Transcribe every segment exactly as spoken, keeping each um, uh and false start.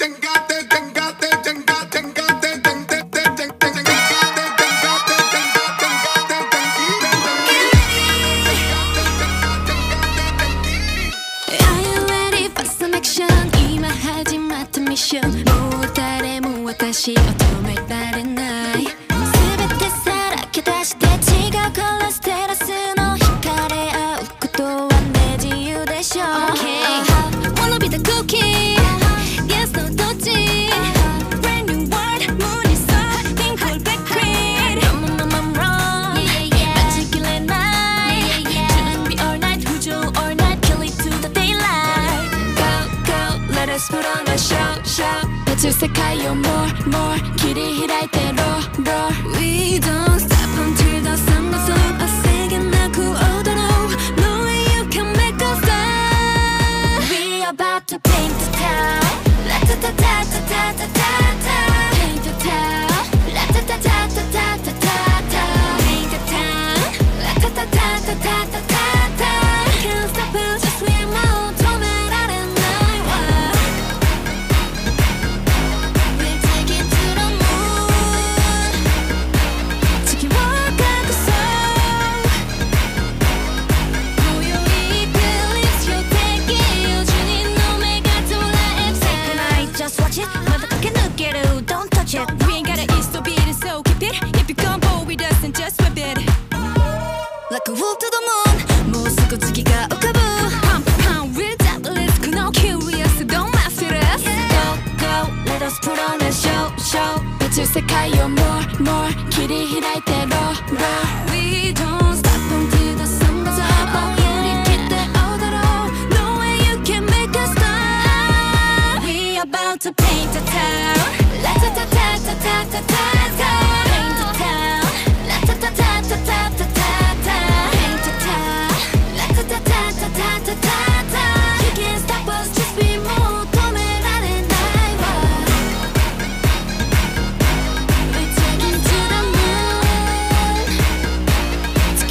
もう誰も私を止められない全てさらけ出して違うカラステラスの惹かれ合うことはね自由でしょう Okay Wanna be the cookie Yes no どっち Brand new world 無理さ Think we'll be great I'm I'm wrong 待ちきれない準備 all night 浮上 all night Kill it to the daylight Go go Let us put on a show show世界を more more 切り開いて roar roar We don't stop until the sun goes up 焦げなく踊ろう No way you can make us stop We about to paint the town La ta ta ta ta ta ta ta ta Paint the town La ta ta ta ta ta ta ta ta Paint the town La ta ta ta ta ta ta ta ta Can't stop us just swim out 止められないわDon't touch it. We ain't gotta eat so beat it, so keep it. If you come bold with us and just whip it. Like a wolf to the moon. もうすぐ月が浮かぶ Pump pump with that risk. No curious, don't mess with us. Go go, let us put on a show show. 別世界を more more 切り開いて roar roar. We don't stop until the sun goes up. 振り切って踊ろう No way you can make us stop. We about to paint the town. La ta ta ta ta ta ta ta ta Paint the town La ta ta ta ta ta ta ta ta Paint the town La ta ta ta ta ta ta ta ta You can't stop us just be more 止められないわ We're taking to the moon 月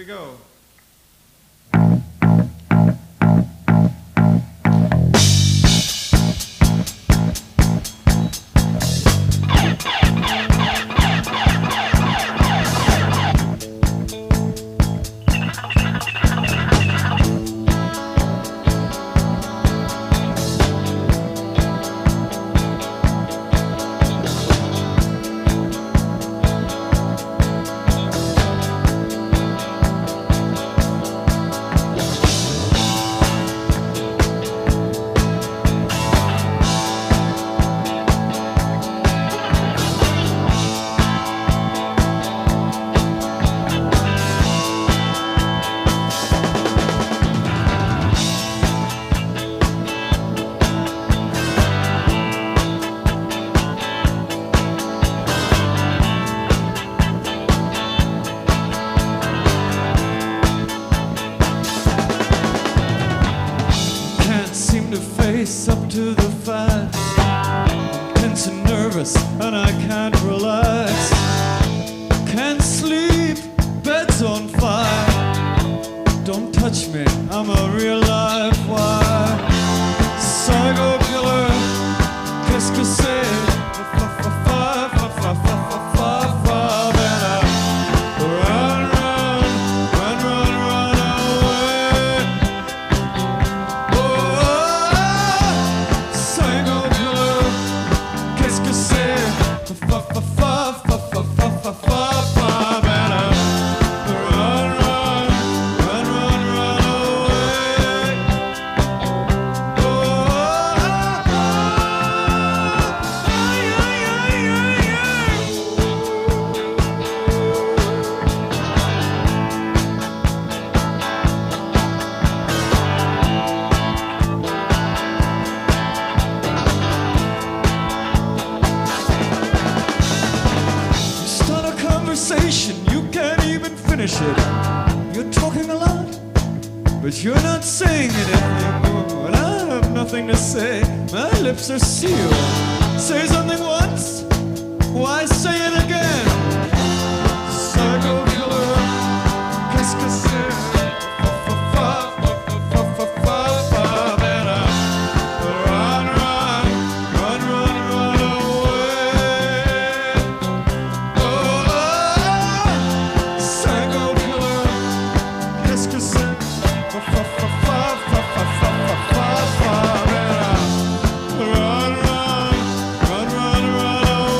we go. Face up to the fight. I'm tense and nervous and I can't relax. Can't sleep, bed's on fire. Don't touch me, I'm a real live wire. Psycho killer, qu'est-ce que c'est? You can't even finish it. You're talking a lot, but you're not saying anything. When I have nothing to say, my lips are sealed. Say something once, why say it again? Psycho killer, qu'est-ce que c'est? Run, run, run, run, run away.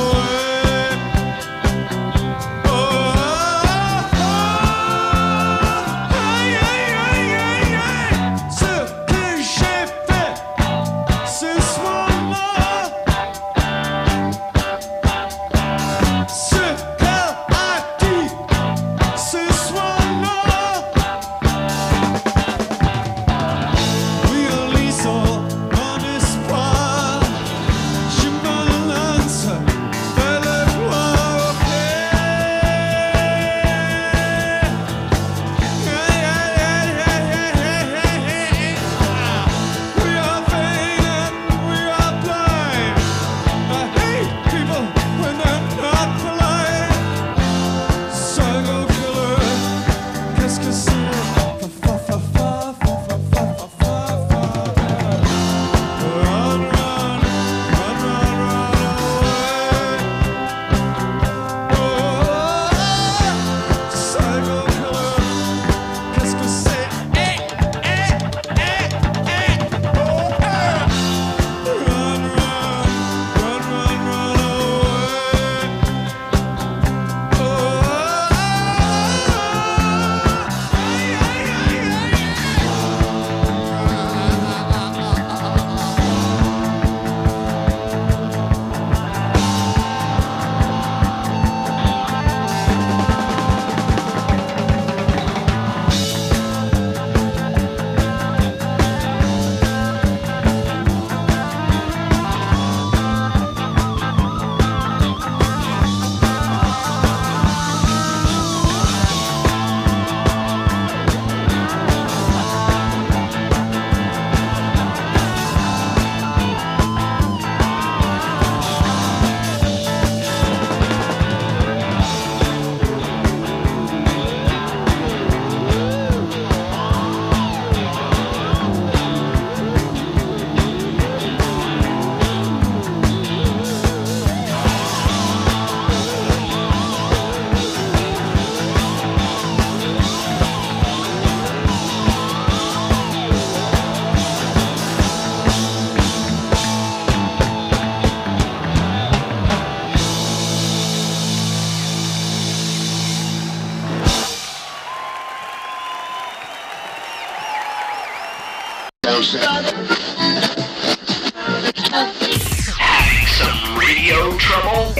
Having some radio trouble?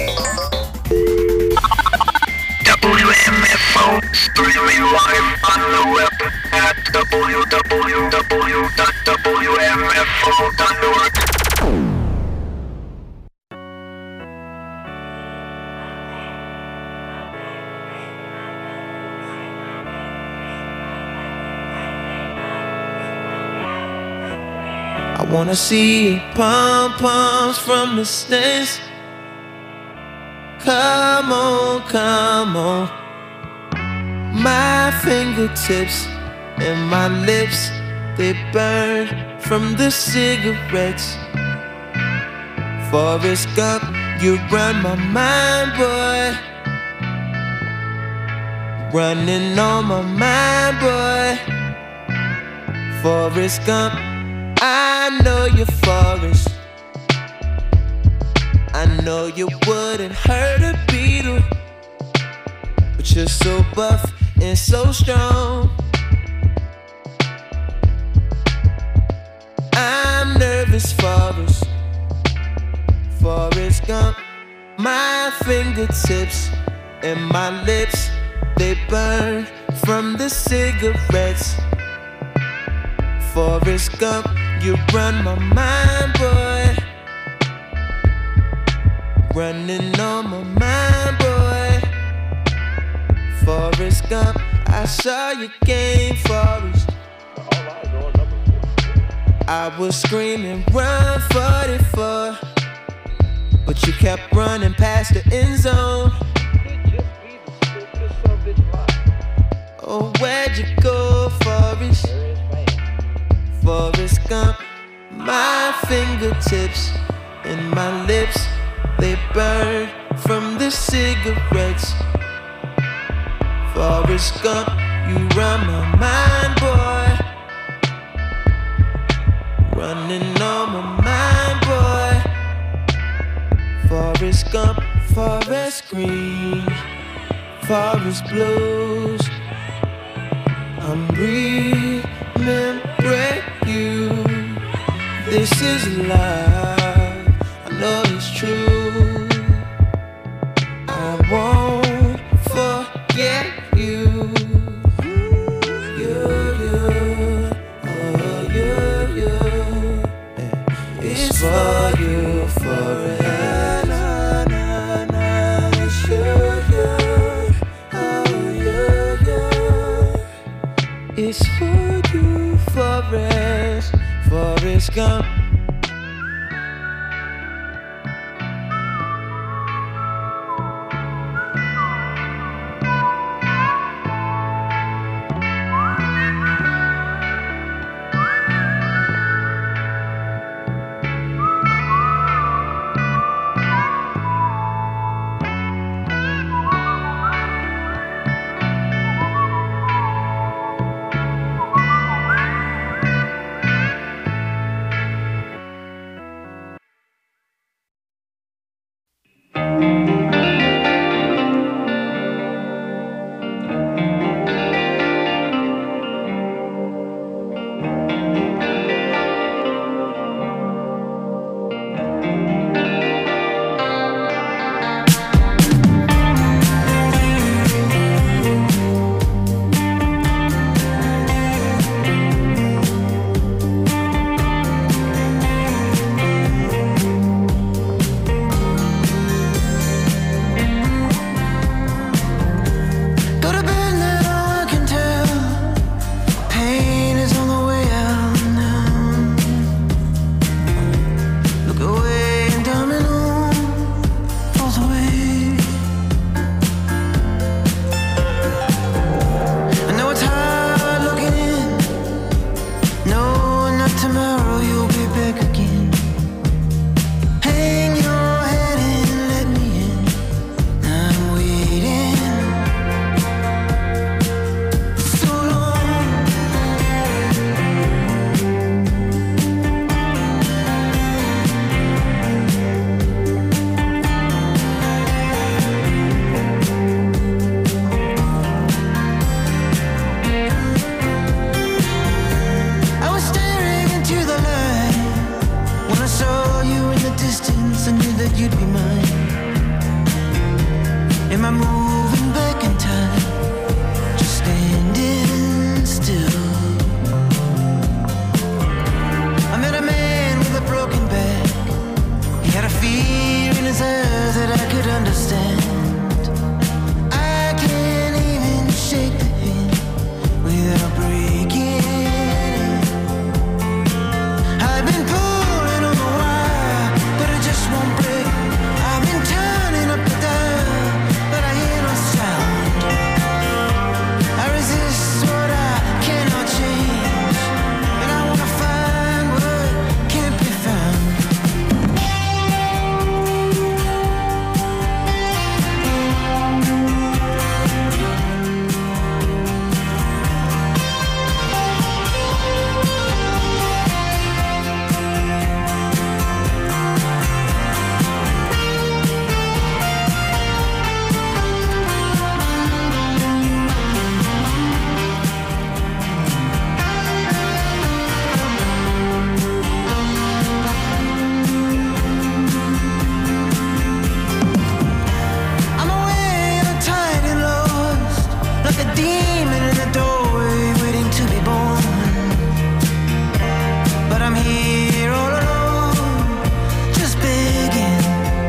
W M F O streaming live on the web at w w w dot w m f o dot org. I wanna see pom-poms from the stands. Come on, come on. My fingertips and my lips, they burn from the cigarettes. Forrest Gump, you run my mind, boy. Running on my mind, boy. Forrest Gump, I know you're Forrest. I know you wouldn't hurt a beetle, but you're so buff and so strong. I'm nervous, Forrest. Forrest Gump, my fingertips and my lips, they burn from the cigarettes. Forrest Gump, you run my mind, boy. Running on my mind, boy. Forrest Gump, I saw your game, Forrest. I was screaming, run forty-four, but you kept running past the end zone. Oh, where'd you go, Forrest? Forrest Gump, my fingertips and my lips, they burn from the cigarettes. Forrest Gump, you run my mind, boy. Running on my mind, boy. Forrest Gump, Forest Green, Forest Blues. I'm remembering you. This is love, I know it's true. I won't forget you. You, you, oh you, you. It's for you forever. Na, na, na, it's you, you, oh you, you. It's for you, Forrest, Forrest Gump. Am I moving back in time? Just standing still. I met a man with a broken back. He had a fear in his eyes that I could understand. I can't even shake the hand without breaking it. I've been pulling on the wire, but it just won't break. I've been turning up the dial, but I hear no sound. I resist what I cannot change, and I wanna find what can't be found. I'm away and tied and lost, like a demon in the doorway waiting to be born. But I'm here all alone, just begging.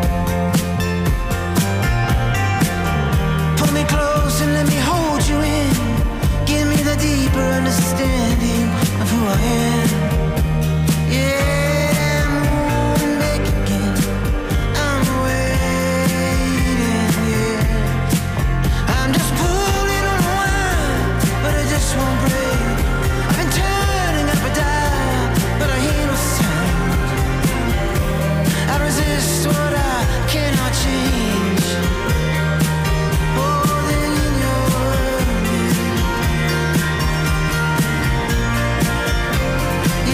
Pull me close and let me hold you in. Give me the deeper understanding of who I am. Yeah, I'm moving back again. I'm waiting, yeah. I'm just pulling on a wire, but it just won't break. I've been turning up a dial, but I hear no sound. I resist what I cannot change. Oh, then in your world, yeah.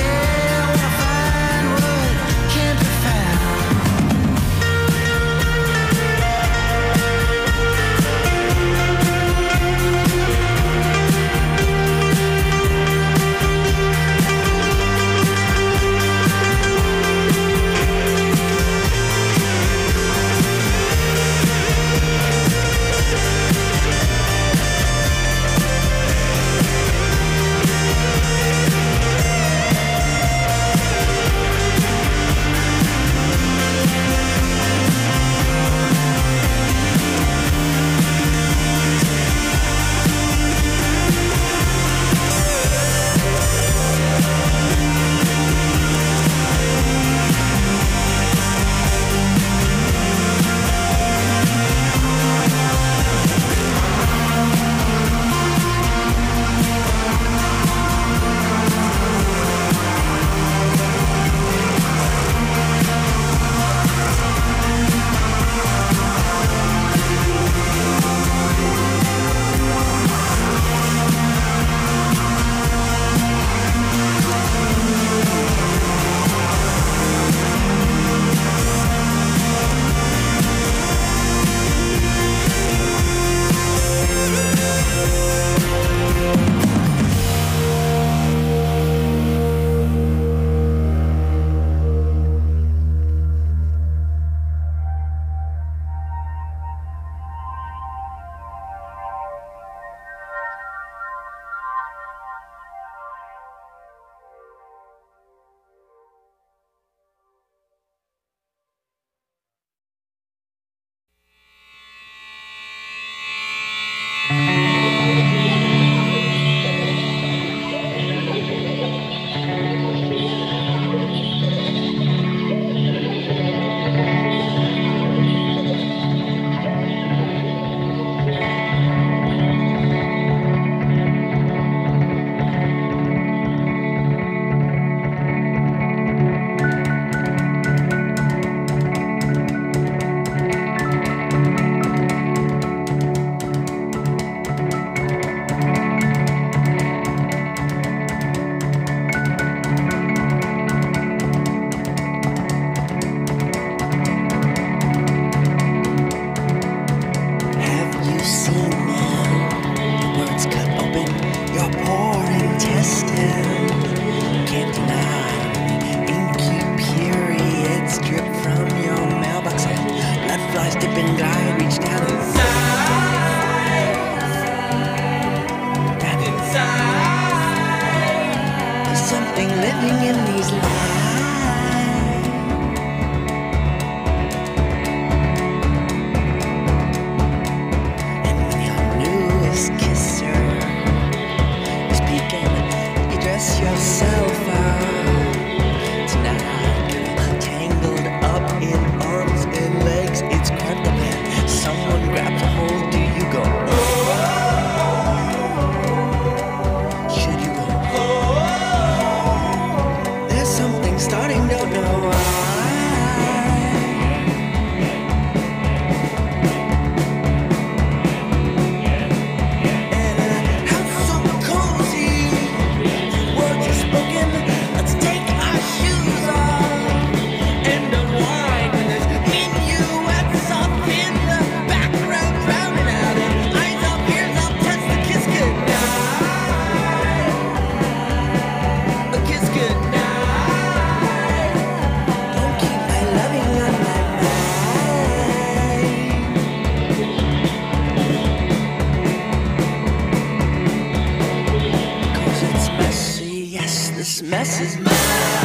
mess is mine.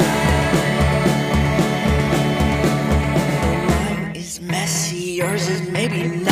Mine is messy, yours is maybe not.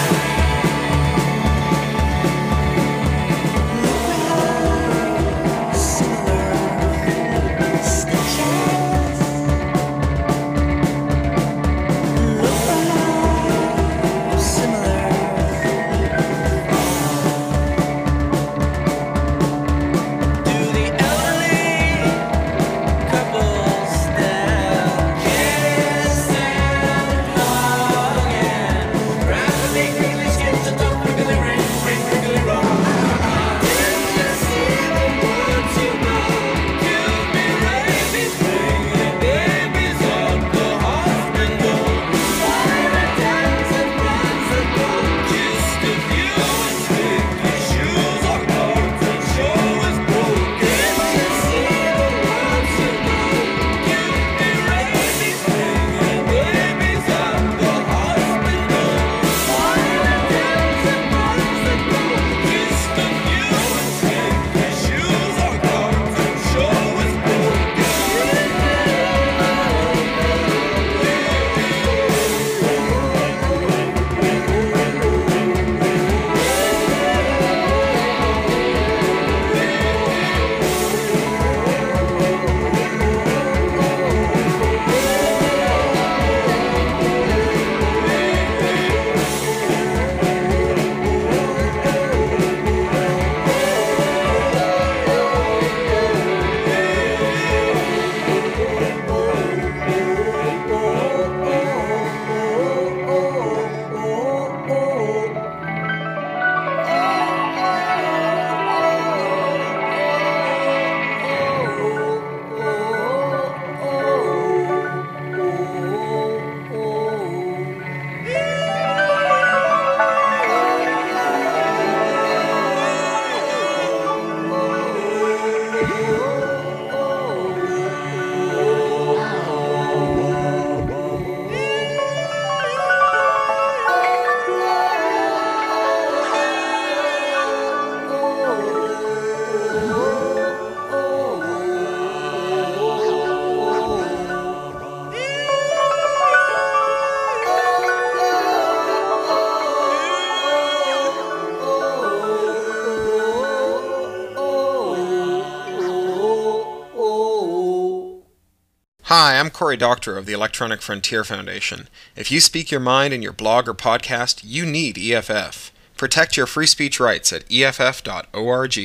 Hi, I'm Cory Doctorow of the Electronic Frontier Foundation. If you speak your mind in your blog or podcast, you need E F F. Protect your free speech rights at E F F dot org.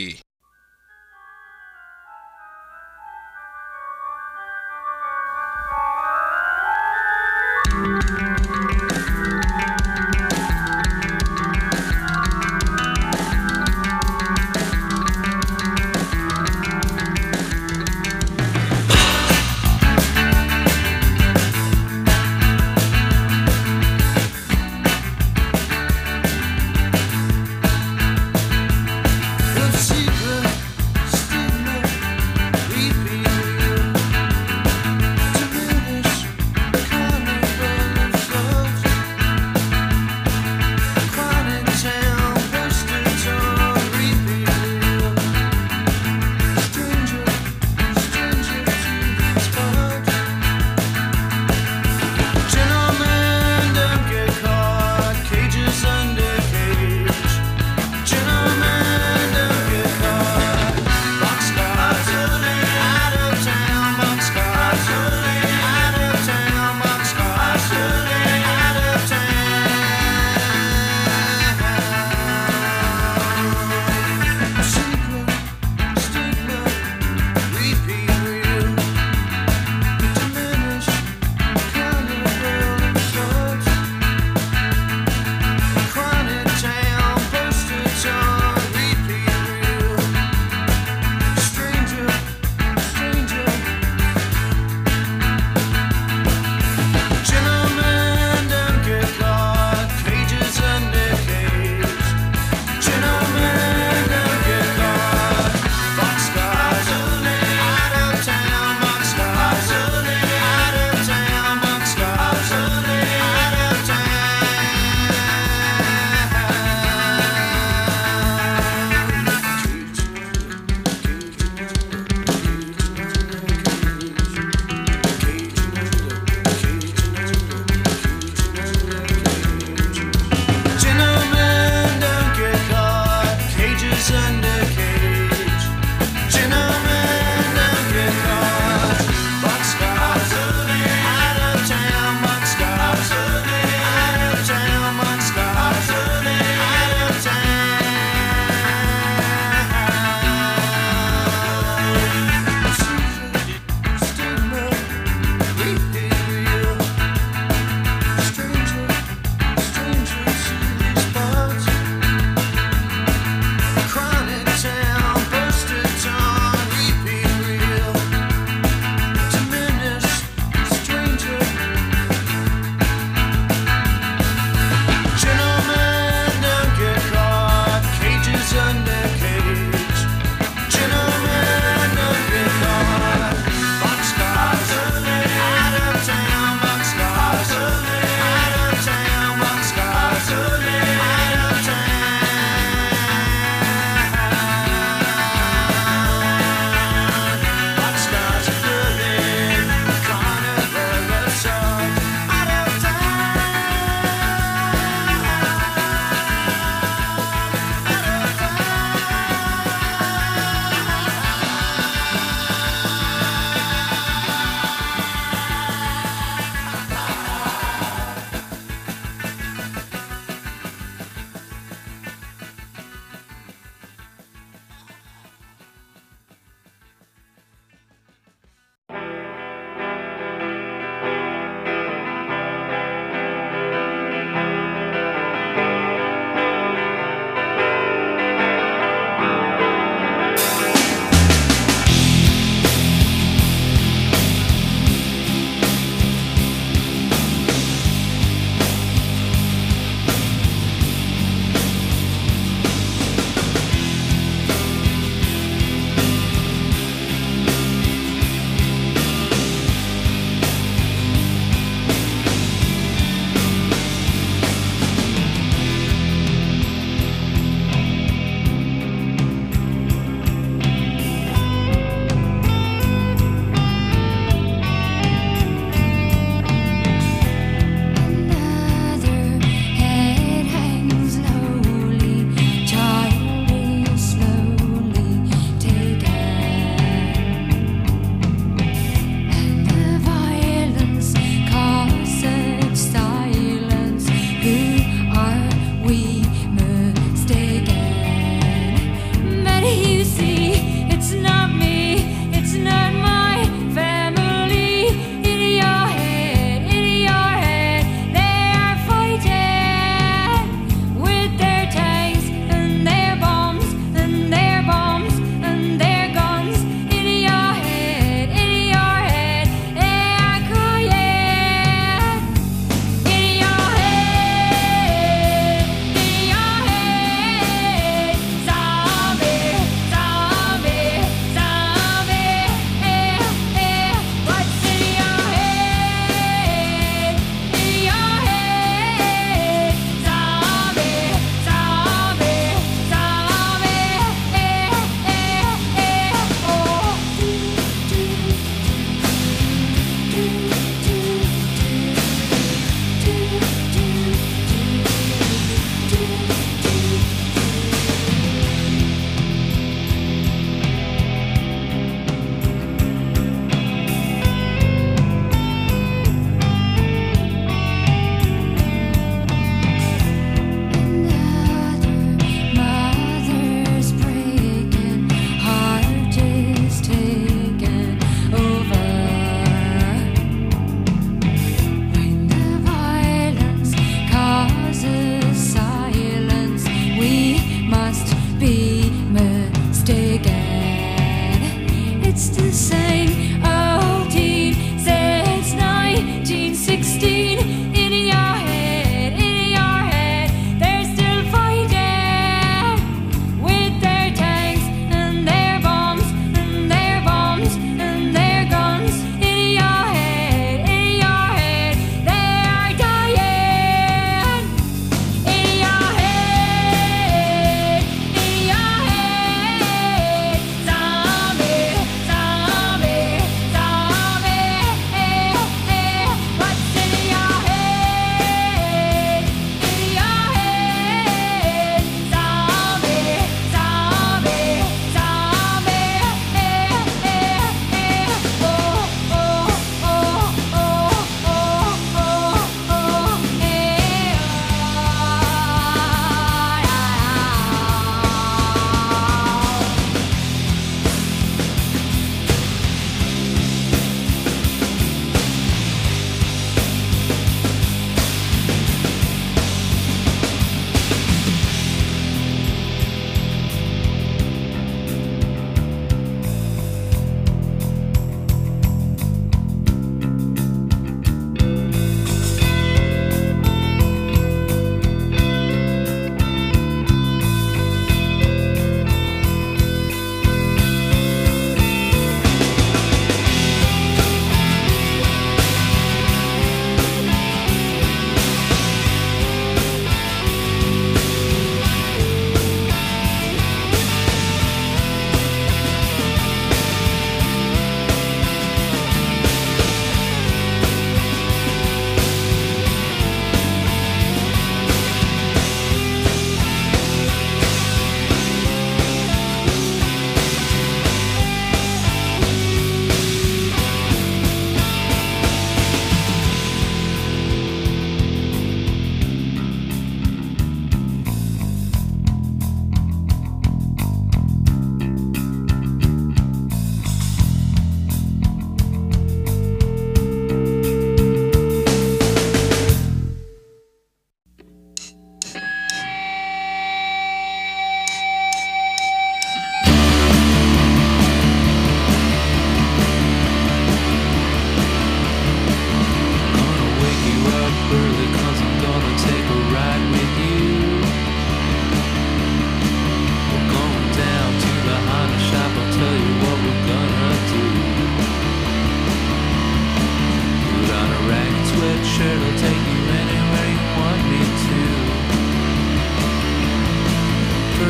Secret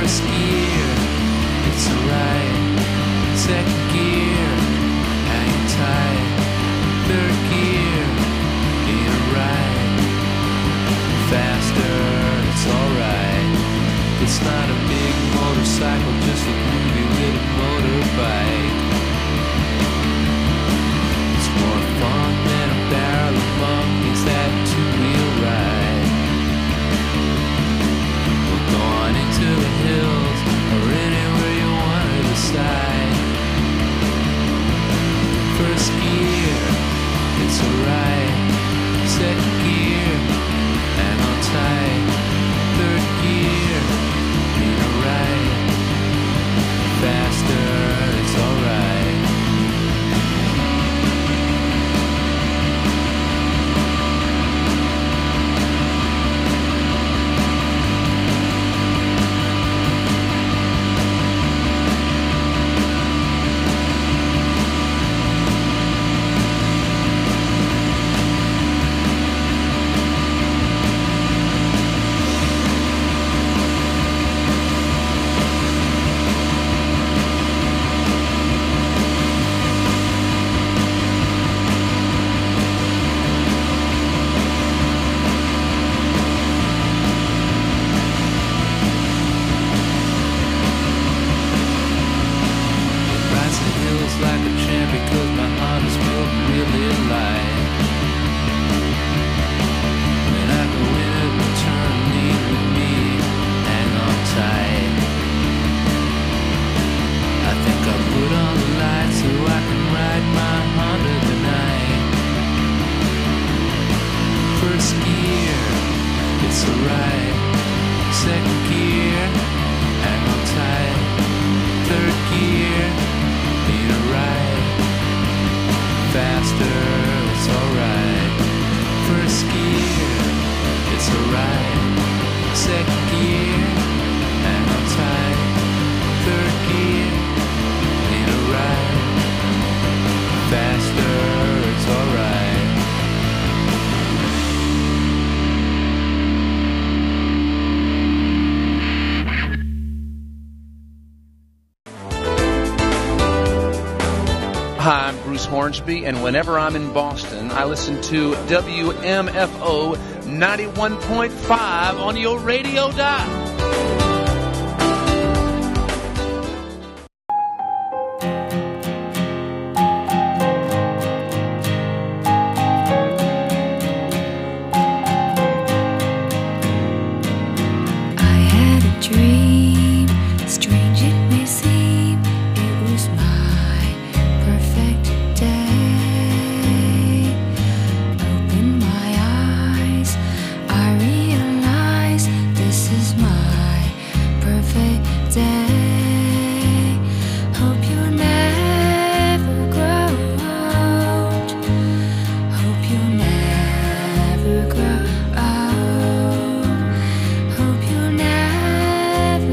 First gear, it's alright. Second gear, hang tight. Third gear, ain't alright. Faster, it's alright. It's not a big motorcycle, just a groovy little motorbike. It's more fun than a barrel of monkeys, that two-wheel ride. We're going into the hills, or anywhere you want to decide. First gear, it's alright. Second gear, hang on tight. Third gear, ain't alright. Faster, it's alright. Hi, I'm Bruce Hornsby, and whenever I'm in Boston, I listen to W M F O ninety-one point five on your radio dial. Hope you'll never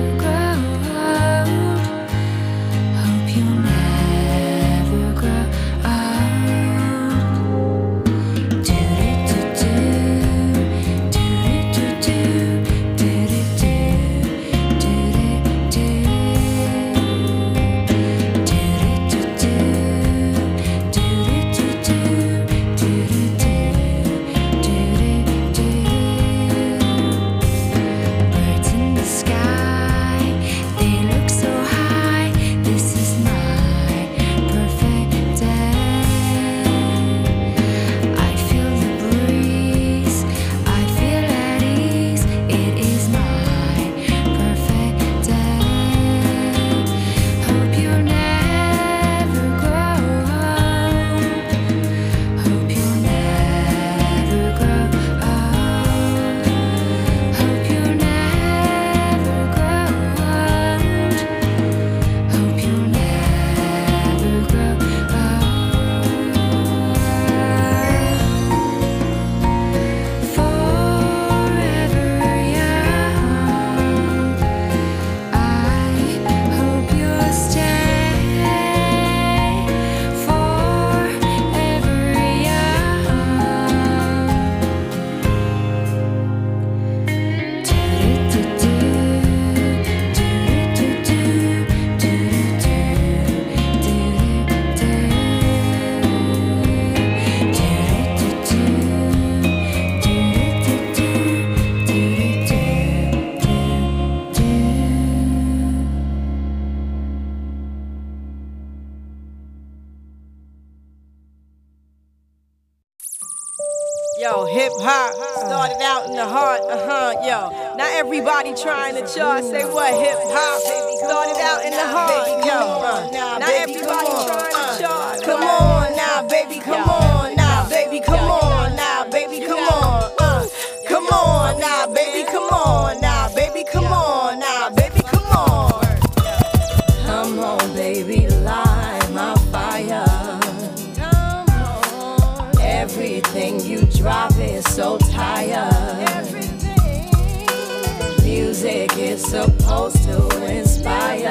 hop. Started out in the heart, uh-huh, yo. Now everybody trying to chart, say what, hip hop. Started out in the heart, yo. Uh, now everybody trying to chart. Come on now, baby, come on now, baby, come on now, baby, come on. Uh, come on now, baby, come on now, baby, come on now, baby, come on. Come on, baby, light my fire. Come on. Everything you drop is so tired. Everything. Music is supposed to inspire.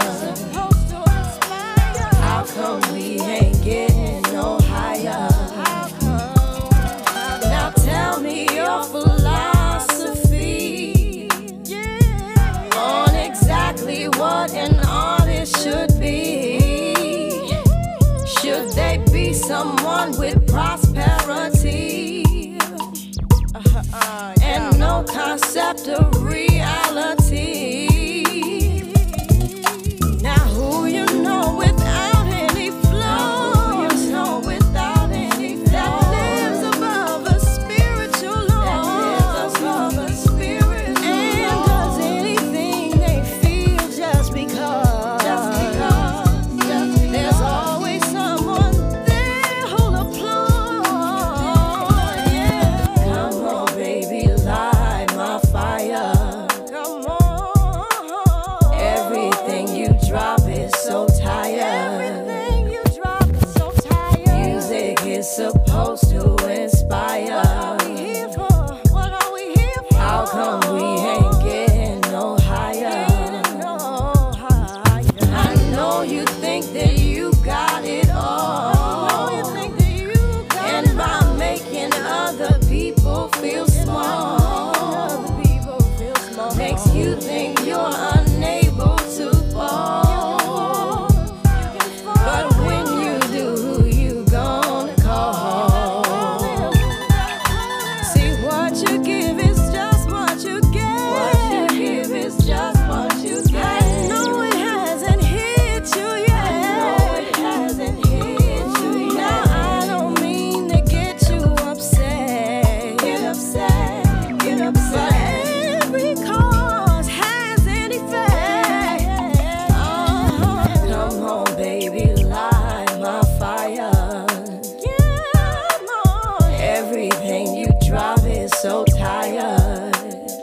How come we ain't getting no higher? Now tell me your philosophy on exactly what an artist should be. Should they be someone with prosperity and no concept of reality? Now who you know without any flow, you know without any flow, that lives above a spiritual law, that lives above a spiritual law, and does anything they feel just because, just because, just because. There's always someone there who'll applaud. Yeah. Come on, baby, light my fire. Come on. Everything you drop is so tired. Everything you drop is so tired. Music is supposed to inspire. What are we here for? What are we here for? How come we ain't getting no higher? Getting no higher. I know you think that you got it all. I know you think that you got and it by all. Making other people feel small, other people feel small, makes you think you're unable to fall. But when you do, who you gonna call? See, what you give is just what you get. What you give is just what you get. I know it hasn't hit you yet. I know it hasn't hit you yet. Now I don't mean to get you upset. Get upset, get upset. But every cause has an effect. Uh-huh. Come on, baby, light my fire. Come on. Everything you drop is so tired.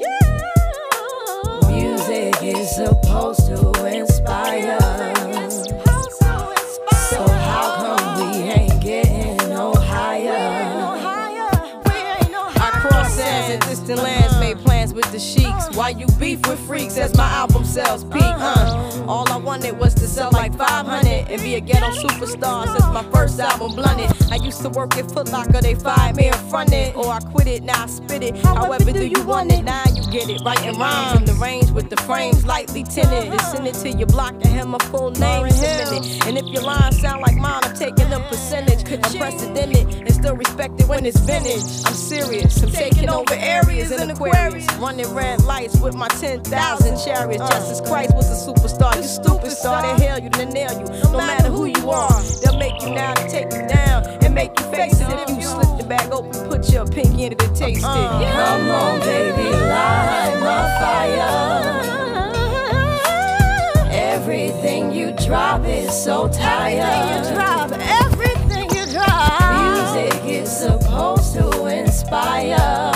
Music is supposed to inspire. So how come we ain't getting no higher? I cross sands and distant lands, made plans with the sheiks. Why you beef with freaks as my album sells peak, huh? All I wanted was to sell like five hundred and be a ghetto superstar since my first album blunted. I used to work at Foot Locker, they fired me and fronted. Or I quit it, now I spit it. However do you want it? Now you get it. Writing rhymes in the range with the frames lightly tinted. And send it to your block and have my full name submitted. And if your lines sound like mine, I'm taking a percentage. Unprecedented and still respected when it's vintage. I'm serious, I'm taking over areas in Aquarius. Running red lights with my ten thousand chariots. Justice Christ was a superstar. You stupid star, they hail you, they nail you. No matter who you are, they'll make you now to take you down and make you face it. If you slip the bag open, put your pinky in it and taste it. Come on, baby, light my fire. Everything you drop is so tired. Everything you drop, everything you drop. Music is supposed to inspire.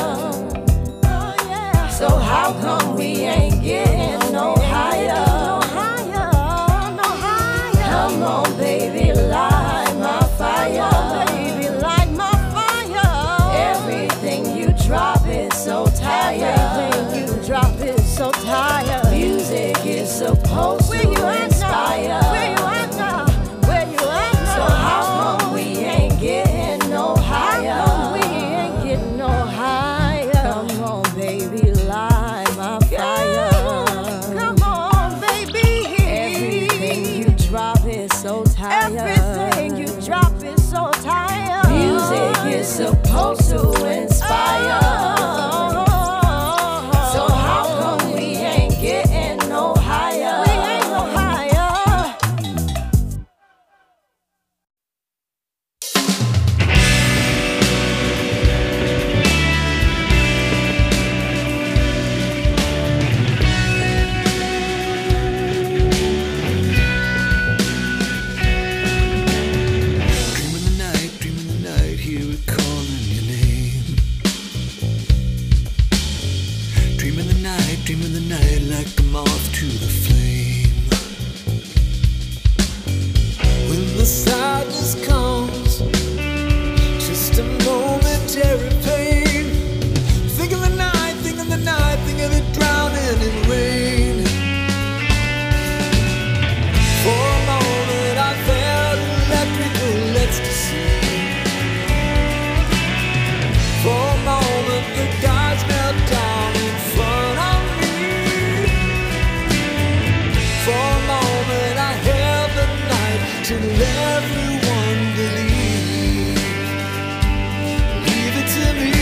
So how come we ain't getting no higher? No higher, no higher. Come on, baby, light my fire. Come on, baby, light my fire. Everything you drop is so tired. Everything you drop is so tired. Music is supposed to inspire. Where you at now? Where you at now? So how come we ain't getting no higher? How come we ain't getting no higher? Come on, baby, light my fire. Come on, baby. Everything you drop is so tired. Everything you drop is so tired. Music is supposed to inspire. So how come we ain't getting no higher? We ain't moth to the flame. When the sadness comes, just a momentary pain. Think of the night, think of the night, think of it drowning in rain. For a moment I felt electrical ecstasy. For a moment the gods knelt down in front of me. For a moment I held the night till everyone believed. Leave it to me.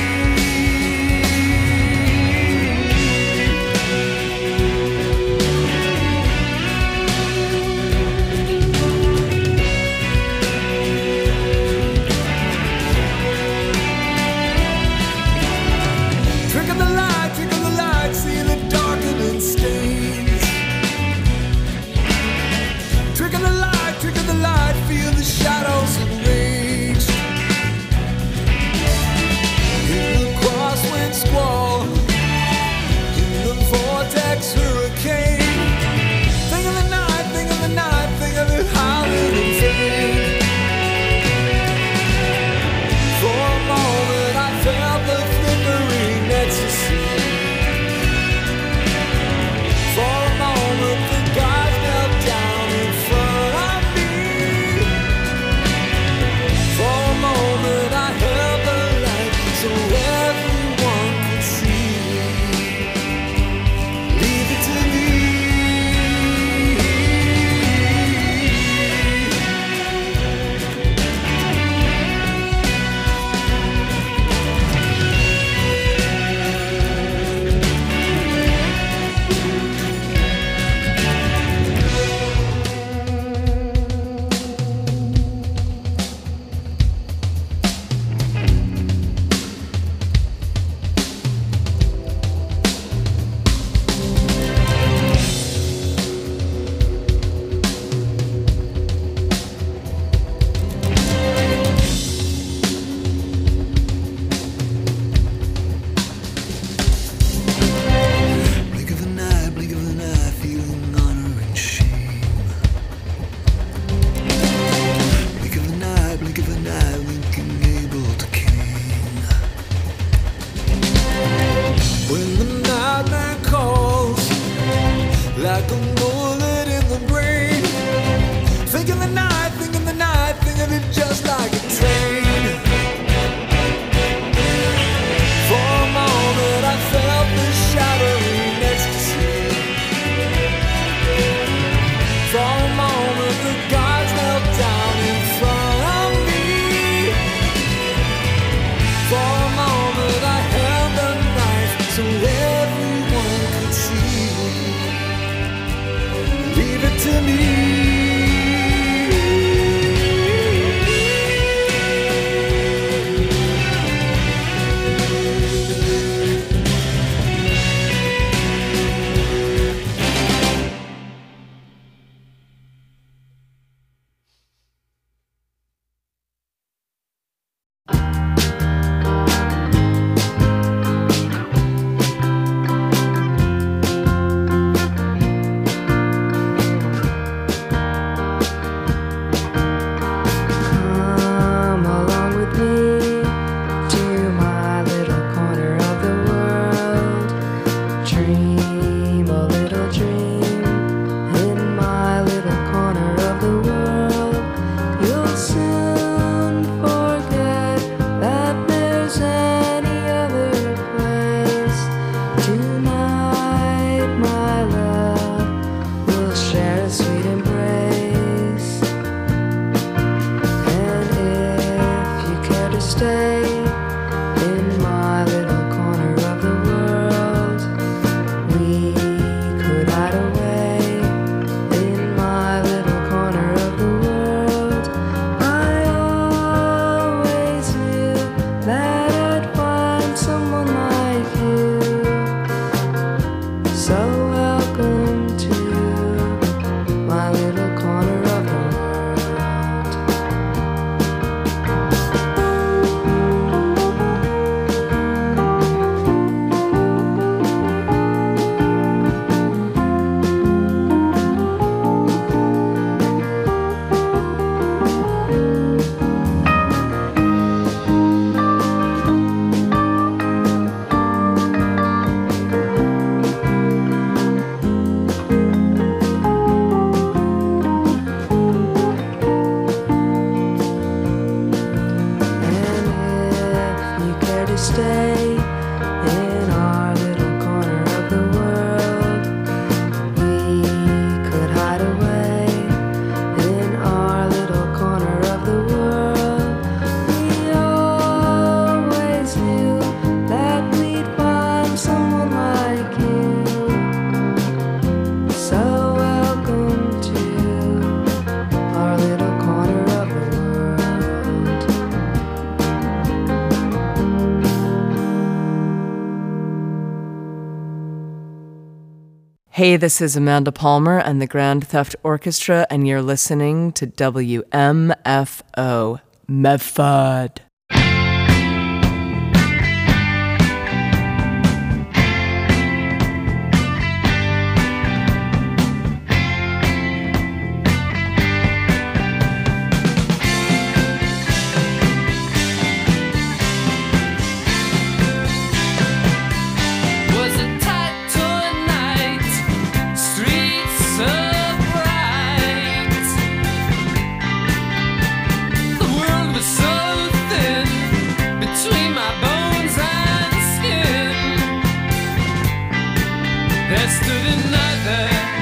Trick of the light, trick of the light, see the darkening stains. Trick of the light, trick of the light, feel the shadows enraged. In the crosswind squall, in the vortex hurricane. Think of the night, think of the night, think of it howling in vain. For a moment I felt the flickering ecstasy. For a moment the gods knelt down in front of me. For a moment I held the light so everyone could see. Leave it to me. Blink of an eye, blink of an eye, feeling honor and shame. Blink of an eye, blink of an eye, winking Abel to Cain. When the nightmare calls, like a bullet in the brain. Think of the night, think of the night, think of it just like a train. For a moment I felt the shattering ecstasy. For a moment the gods knelt down in front of me. For a moment I held the knife so everyone could see. Leave it to me. Come along with me to my little corner of the world. Dream a little dream in my little corner of the world. You'll soon forget that there's any other place. Tonight, my love, we'll share a sweet embrace. And if you care to stay in my little corner of the world, we could hide away in my little corner of the world. I always knew that I'd find someone like you. So welcome to my little corner of the world. Hey, this is Amanda Palmer and the Grand Theft Orchestra, and you're listening to W M F O Method. There stood another